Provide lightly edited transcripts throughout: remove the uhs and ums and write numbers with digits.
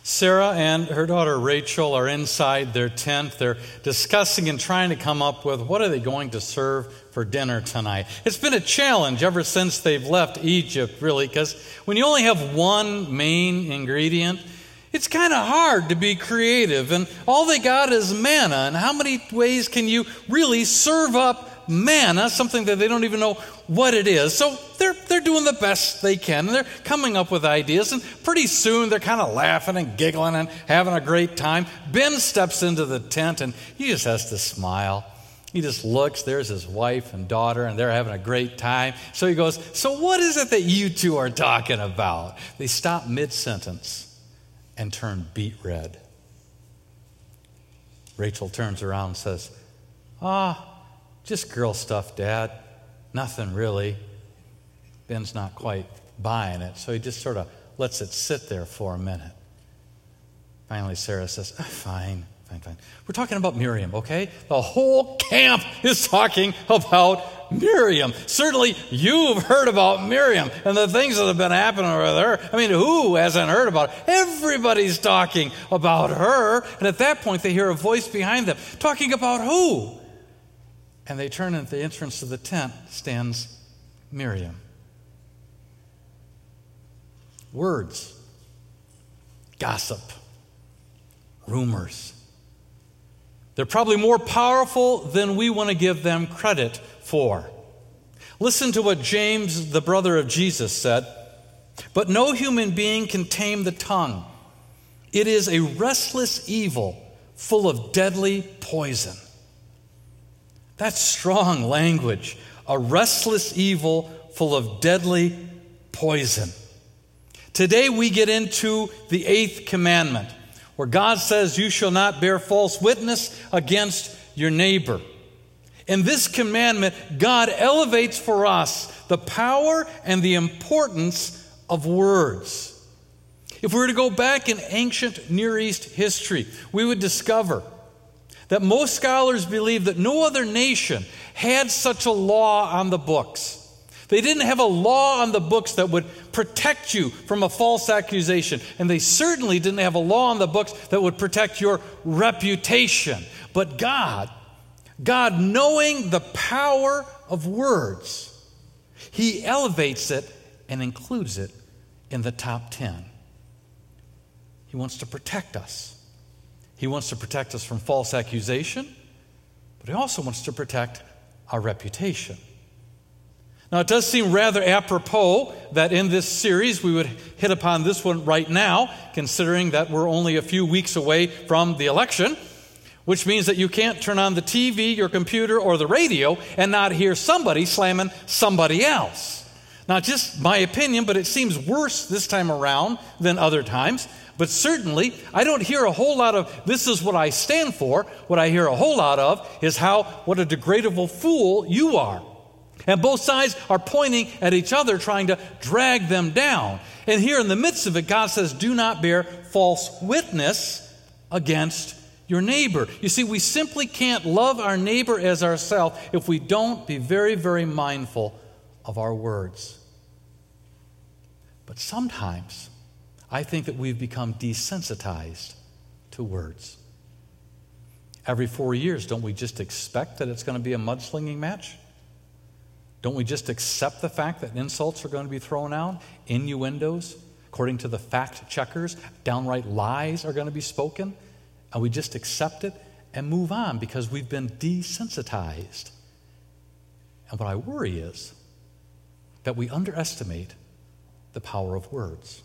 Sarah and her daughter Rachel are inside their tent. They're discussing and trying to come up with what are they going to serve for dinner tonight. It's been a challenge ever since they've left Egypt, really, because when you only have one main ingredient, it's kind of hard to be creative. And all they got is manna. And how many ways can you really serve up manna, something that they don't even know what it is? So they're doing the best they can, and they're coming up with ideas, and pretty soon they're kind of laughing and giggling and having a great time. Ben steps into the tent, and he just has to smile. He just looks, there's his wife and daughter, and they're having a great time. So he goes, "So what is it that you two are talking about?" They stop mid-sentence and turn beet red. Rachel turns around and says, "Just girl stuff, Dad. Nothing really." Ben's not quite buying it, so he just sort of lets it sit there for a minute. Finally, Sarah says, Fine. We're talking about Miriam, okay? The whole camp is talking about Miriam. Certainly, you've heard about Miriam and the things that have been happening with her. I mean, who hasn't heard about her? Everybody's talking about her. And at that point, they hear a voice behind them. Talking about who? And they turn, and at the entrance to the tent stands Miriam. Words, gossip, rumors. They're probably more powerful than we want to give them credit for. Listen to what James, the brother of Jesus, said. "But no human being can tame the tongue. It is a restless evil full of deadly poison." That's strong language. A restless evil full of deadly poison. Today we get into the 8th commandment, where God says, "You shall not bear false witness against your neighbor." In this commandment, God elevates for us the power and the importance of words. If we were to go back in ancient Near East history, we would discover that most scholars believe that no other nation had such a law on the books. They didn't have a law on the books that would protect you from a false accusation. And they certainly didn't have a law on the books that would protect your reputation. But God, knowing the power of words, He elevates it and includes it in the top 10. He wants to protect us. He wants to protect us from false accusation, but He also wants to protect our reputation. Now, it does seem rather apropos that in this series we would hit upon this one right now, considering that we're only a few weeks away from the election, which means that you can't turn on the TV, your computer, or the radio and not hear somebody slamming somebody else. Not just my opinion, but it seems worse this time around than other times. But certainly, I don't hear a whole lot of, "This is what I stand for." What I hear a whole lot of is what a degradable fool you are. And both sides are pointing at each other, trying to drag them down. And here in the midst of it, God says, "Do not bear false witness against your neighbor." You see, we simply can't love our neighbor as ourselves if we don't be very, very mindful of our words. But sometimes I think that we've become desensitized to words. Every 4 years, don't we just expect that it's going to be a mudslinging match? Don't we just accept the fact that insults are going to be thrown out, innuendos, according to the fact checkers, downright lies are going to be spoken, and we just accept it and move on because we've been desensitized? And what I worry is that we underestimate the power of words.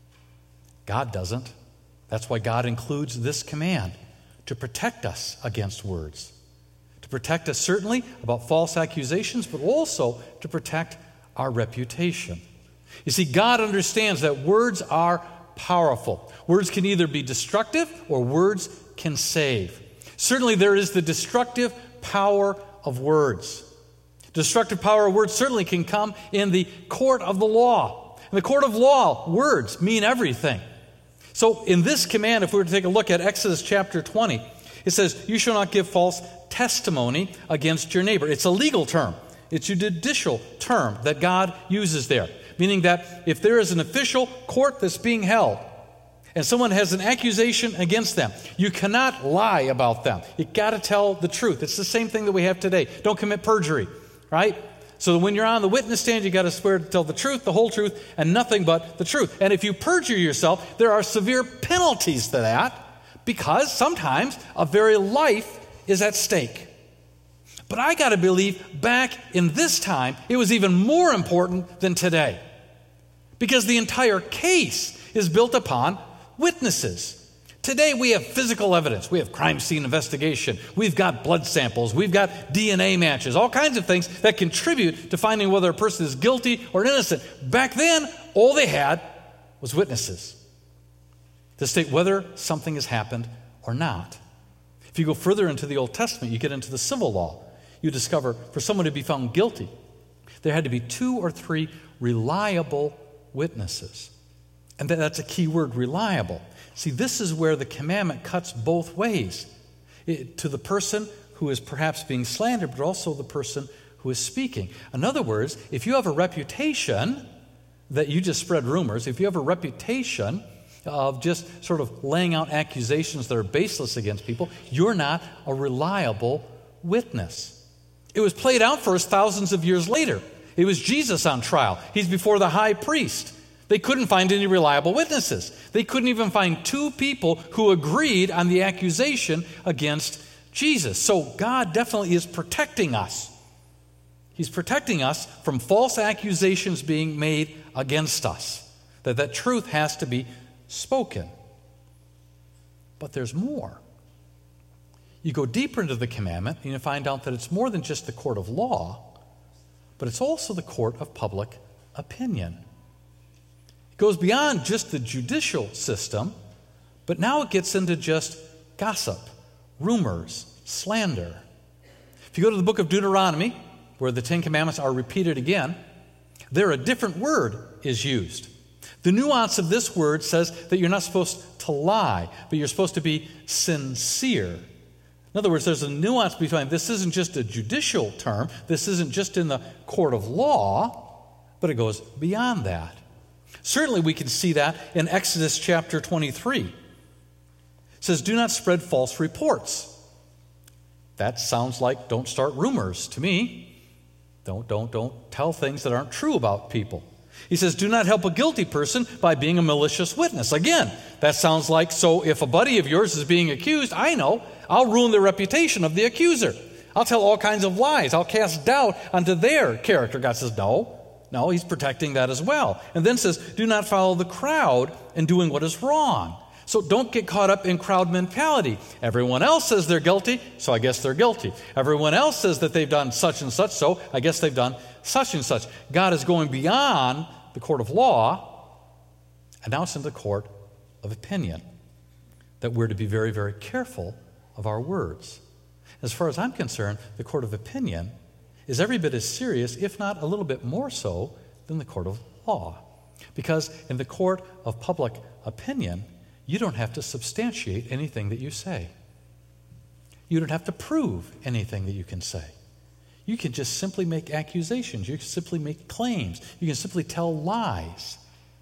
God doesn't. That's why God includes this command to protect us against words. To protect us certainly about false accusations, but also to protect our reputation. You see, God understands that words are powerful. Words can either be destructive or words can save. Certainly there is the destructive power of words. Destructive power of words certainly can come in the court of the law. In the court of law, words mean everything. So in this command, if we were to take a look at Exodus chapter 20, it says, "You shall not give false testimony against your neighbor." It's a legal term. It's a judicial term that God uses there, meaning that if there is an official court that's being held, and someone has an accusation against them, you cannot lie about them. You got to tell the truth. It's the same thing that we have today. Don't commit perjury, right? So when you're on the witness stand, you got to swear to tell the truth, the whole truth, and nothing but the truth. And if you perjure yourself, there are severe penalties to that, because sometimes a very life is at stake. But I got to believe back in this time, it was even more important than today, because the entire case is built upon witnesses. Today we have physical evidence. We have crime scene investigation. We've got blood samples. We've got DNA matches, all kinds of things that contribute to finding whether a person is guilty or innocent. Back then, all they had was witnesses to state whether something has happened or not. If you go further into the Old Testament, you get into the civil law. You discover for someone to be found guilty, there had to be 2 or 3 reliable witnesses. And that's a key word, reliable. See, this is where the commandment cuts both ways. To the person who is perhaps being slandered, but also the person who is speaking. In other words, if you have a reputation that you just spread rumors, if you have a reputation of just sort of laying out accusations that are baseless against people, you're not a reliable witness. It was played out for us thousands of years later. It was Jesus on trial. He's before the high priest. They couldn't find any reliable witnesses. They couldn't even find 2 people who agreed on the accusation against Jesus. So God definitely is protecting us. He's protecting us from false accusations being made against us. That truth has to be spoken. But there's more. You go deeper into the commandment and you find out that it's more than just the court of law, but it's also the court of public opinion. It goes beyond just the judicial system, but now it gets into just gossip, rumors, slander. If you go to the book of Deuteronomy, where the 10 Commandments are repeated again, there a different word is used. The nuance of this word says that you're not supposed to lie, but you're supposed to be sincere. In other words, there's a nuance between this isn't just a judicial term, this isn't just in the court of law, but it goes beyond that. Certainly we can see that in Exodus chapter 23. It says, do not spread false reports. That sounds like don't start rumors to me. Don't tell things that aren't true about people. He says, do not help a guilty person by being a malicious witness. Again, that sounds like, so if a buddy of yours is being accused, I know, I'll ruin the reputation of the accuser. I'll tell all kinds of lies. I'll cast doubt onto their character. God says, no, he's protecting that as well. And then says, do not follow the crowd in doing what is wrong. So don't get caught up in crowd mentality. Everyone else says they're guilty, so I guess they're guilty. Everyone else says that they've done such and such, so I guess they've done such and such. God is going beyond the court of law, and now it's in the court of opinion, that we're to be very, very careful of our words. As far as I'm concerned, the court of opinion is every bit as serious, if not a little bit more so, than the court of law. Because in the court of public opinion, you don't have to substantiate anything that you say. You don't have to prove anything that you can say. You can just simply make accusations. You can simply make claims. You can simply tell lies.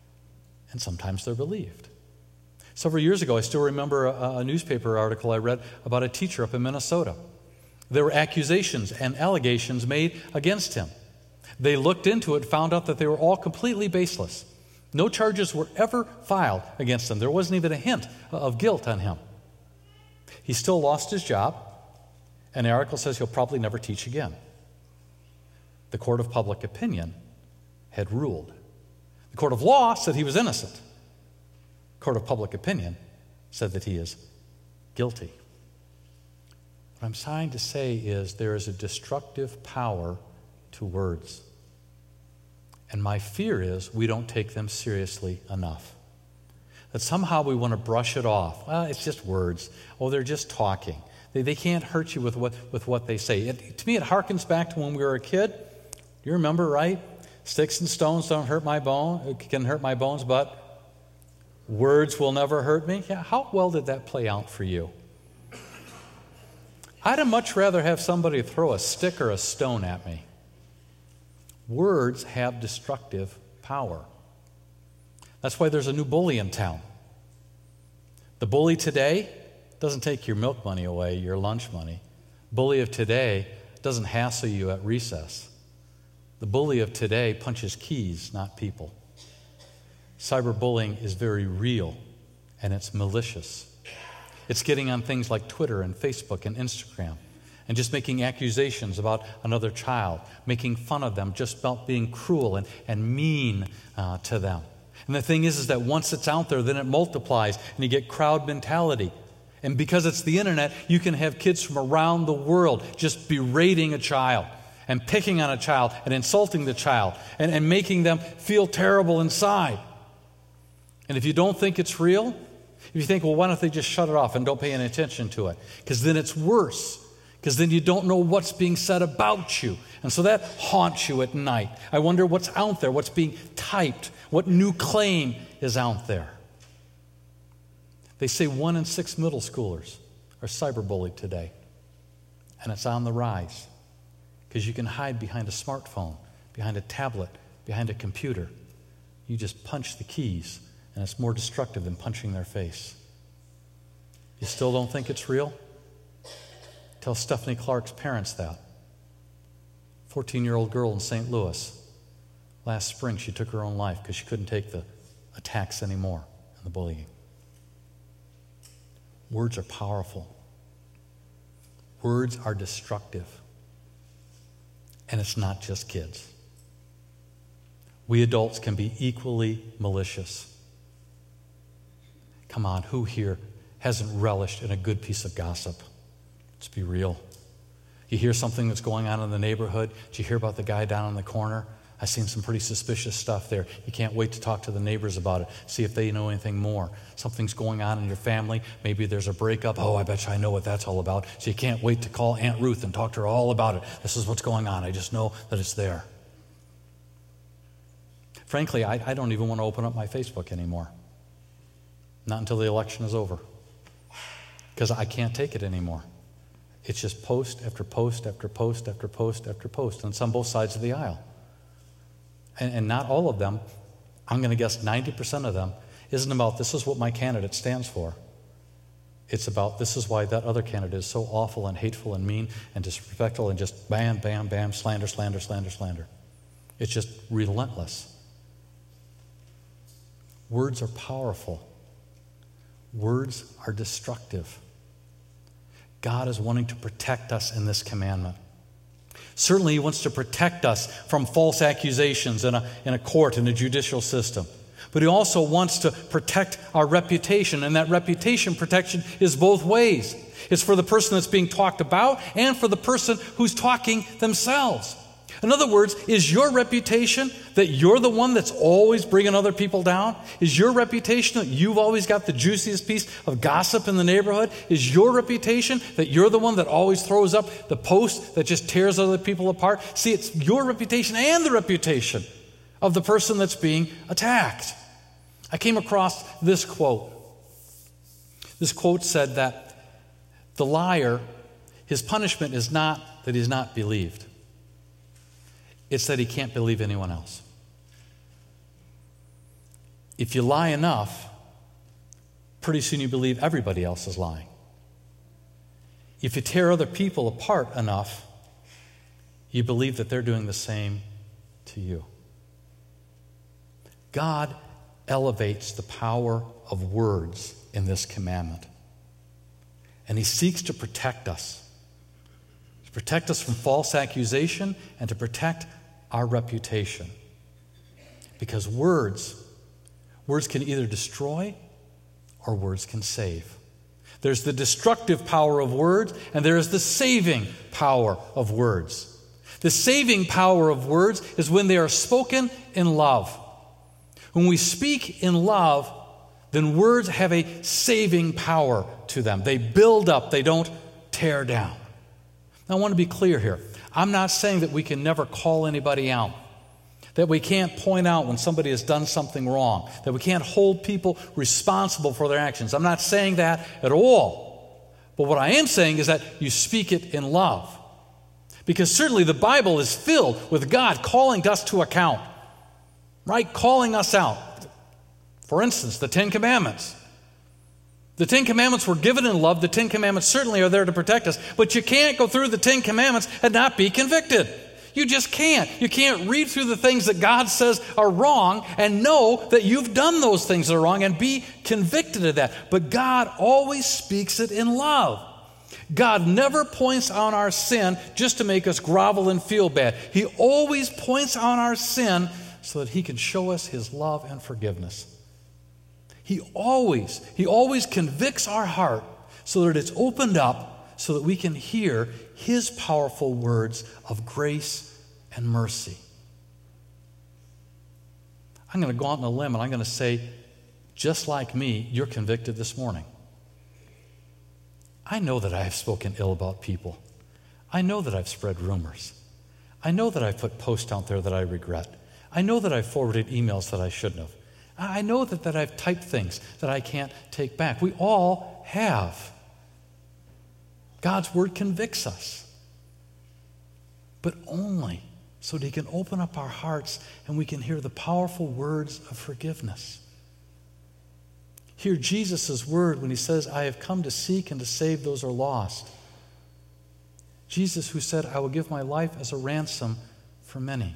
And sometimes they're believed. Several years ago, I still remember a newspaper article I read about a teacher up in Minnesota. There were accusations and allegations made against him. They looked into it, found out that they were all completely baseless. No charges were ever filed against him. There wasn't even a hint of guilt on him. He still lost his job, and the article says he'll probably never teach again. The court of public opinion had ruled. The court of law said he was innocent. The court of public opinion said that he is guilty. What I'm trying to say is there is a destructive power to words. And my fear is we don't take them seriously enough. That somehow we want to brush it off. Well, it's just words. Oh, they're just talking. They can't hurt you with what they say. To me, it harkens back to when we were a kid. You remember, right? Sticks and stones don't hurt my bone. It can hurt my bones, but words will never hurt me. Yeah, how well did that play out for you? I'd much rather have somebody throw a stick or a stone at me. Words have destructive power. That's why there's a new bully in town. The bully today doesn't take your milk money away, your lunch money. Bully of today doesn't hassle you at recess. The bully of today punches keys, not people. Cyberbullying is very real, and it's malicious. It's getting on things like Twitter and Facebook and Instagram and just making accusations about another child, making fun of them just about being cruel and mean to them. And the thing is that once it's out there, then it multiplies, and you get crowd mentality. And because it's the internet, you can have kids from around the world just berating a child and picking on a child and insulting the child and making them feel terrible inside. And if you don't think it's real, if you think, well, why don't they just shut it off and don't pay any attention to it? Because then it's worse. Because then you don't know what's being said about you. And so that haunts you at night. I wonder what's out there, what's being typed, what new claim is out there. They say 1 in 6 middle schoolers are cyberbullied today. And it's on the rise. Because you can hide behind a smartphone, behind a tablet, behind a computer. You just punch the keys, and it's more destructive than punching their face. You still don't think it's real? Tell Stephanie Clark's parents that. 14-year-old girl in St. Louis. Last spring, she took her own life because she couldn't take the attacks anymore and the bullying. Words are powerful. Words are destructive. And it's not just kids. We adults can be equally malicious. Come on, who here hasn't relished in a good piece of gossip? Let's be real. You hear something that's going on in the neighborhood. Did you hear about the guy down in the corner? I've seen some pretty suspicious stuff there. You can't wait to talk to the neighbors about it, see if they know anything more. Something's going on in your family. Maybe there's a breakup. Oh, I bet you I know what that's all about. So you can't wait to call Aunt Ruth and talk to her all about it. This is what's going on. I just know that it's there. Frankly, I don't even want to open up my Facebook anymore. Not until the election is over. Because I can't take it anymore. It's just post after post after post after post after post. And it's on both sides of the aisle. And not all of them, I'm going to guess 90% of them, isn't about this is what my candidate stands for. It's about this is why that other candidate is so awful and hateful and mean and disrespectful and just bam, bam, bam, slander, slander, slander, slander. It's just relentless. Words are powerful. Words are destructive. God is wanting to protect us in this commandment. Certainly, He wants to protect us from false accusations in a court, in a judicial system. But He also wants to protect our reputation, and that reputation protection is both ways. It's for the person that's being talked about and for the person who's talking themselves. In other words, is your reputation that you're the one that's always bringing other people down? Is your reputation that you've always got the juiciest piece of gossip in the neighborhood? Is your reputation that you're the one that always throws up the post that just tears other people apart? See, it's your reputation and the reputation of the person that's being attacked. I came across this quote. This quote said that the liar, his punishment is not that he's not believed. It's that he can't believe anyone else. If you lie enough, pretty soon you believe everybody else is lying. If you tear other people apart enough, you believe that they're doing the same to you. God elevates the power of words in this commandment. And He seeks to protect us. To protect us from false accusation and to protect our reputation. Because words can either destroy or words can save. There's the destructive power of words and there is the saving power of words. The saving power of words is when they are spoken in love. When we speak in love, then words have a saving power to them. They build up, they don't tear down. Now, I want to be clear here. I'm not saying that we can never call anybody out, that we can't point out when somebody has done something wrong, that we can't hold people responsible for their actions. I'm not saying that at all. But what I am saying is that you speak it in love. Because certainly the Bible is filled with God calling us to account, right? Calling us out. For instance, the Ten Commandments. The Ten Commandments were given in love. The Ten Commandments certainly are there to protect us. But you can't go through the Ten Commandments and not be convicted. You just can't. You can't read through the things that God says are wrong and know that you've done those things that are wrong and be convicted of that. But God always speaks it in love. God never points on our sin just to make us grovel and feel bad. He always points on our sin so that he can show us his love and forgiveness. He always convicts our heart so that it's opened up so that we can hear his powerful words of grace and mercy. I'm going to go out on a limb and I'm going to say, just like me, you're convicted this morning. I know that I have spoken ill about people. I know that I've spread rumors. I know that I've put posts out there that I regret. I know that I've forwarded emails that I shouldn't have. I know that I've typed things that I can't take back. We all have. God's word convicts us. But only so that he can open up our hearts and we can hear the powerful words of forgiveness. Hear Jesus' word when he says, I have come to seek and to save those who are lost. Jesus who said, I will give my life as a ransom for many.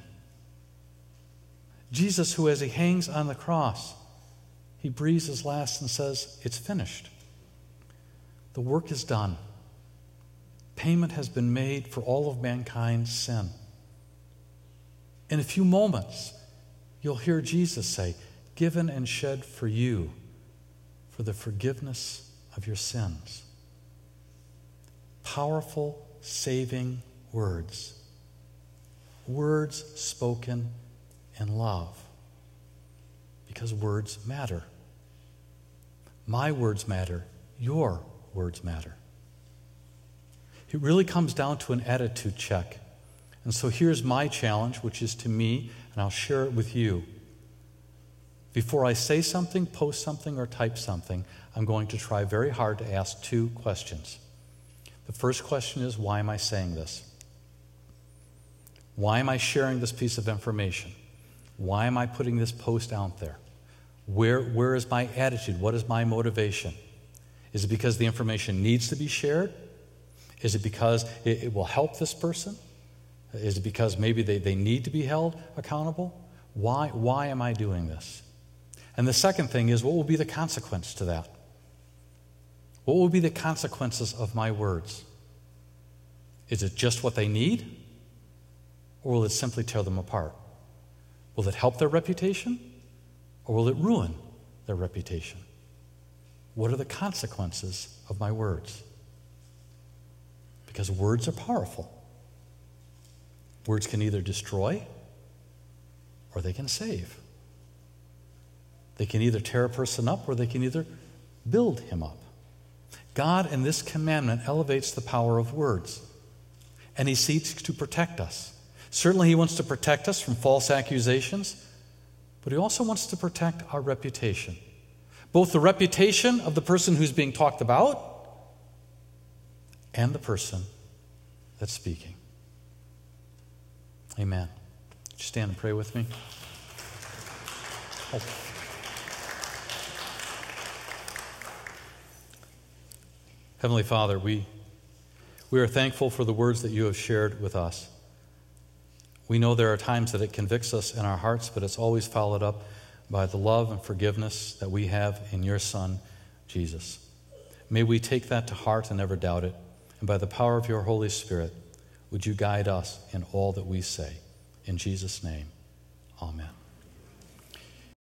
Jesus who, as he hangs on the cross, he breathes his last and says, it's finished. The work is done. Payment has been made for all of mankind's sin. In a few moments, you'll hear Jesus say, given and shed for you for the forgiveness of your sins. Powerful, saving words. Words spoken in love. Because words matter. My words matter. Your words matter. It really comes down to an attitude check. And so here's my challenge, which is to me, and I'll share it with you. Before I say something, post something, or type something, I'm going to try very hard to ask two questions. The first question is, why am I saying this? Why am I sharing this piece of information? Why am I putting this post out there? Where is my attitude? What is my motivation? Is it because the information needs to be shared? Is it because it will help this person? Is it because maybe they need to be held accountable? Why am I doing this? And the second thing is, what will be the consequence to that? What will be the consequences of my words? Is it just what they need? Or will it simply tear them apart? Will it help their reputation? Or will it ruin their reputation? What are the consequences of my words? Because words are powerful. Words can either destroy or they can save. They can either tear a person up or they can either build him up. God in this commandment elevates the power of words, and he seeks to protect us. Certainly he wants to protect us from false accusations, but he also wants to protect our reputation. Both the reputation of the person who's being talked about and the person that's speaking. Amen. Would you stand and pray with me? Oh. Heavenly Father, we are thankful for the words that you have shared with us. We know there are times that it convicts us in our hearts, but it's always followed up by the love and forgiveness that we have in your Son, Jesus. May we take that to heart and never doubt it. And by the power of your Holy Spirit, would you guide us in all that we say. In Jesus' name, amen.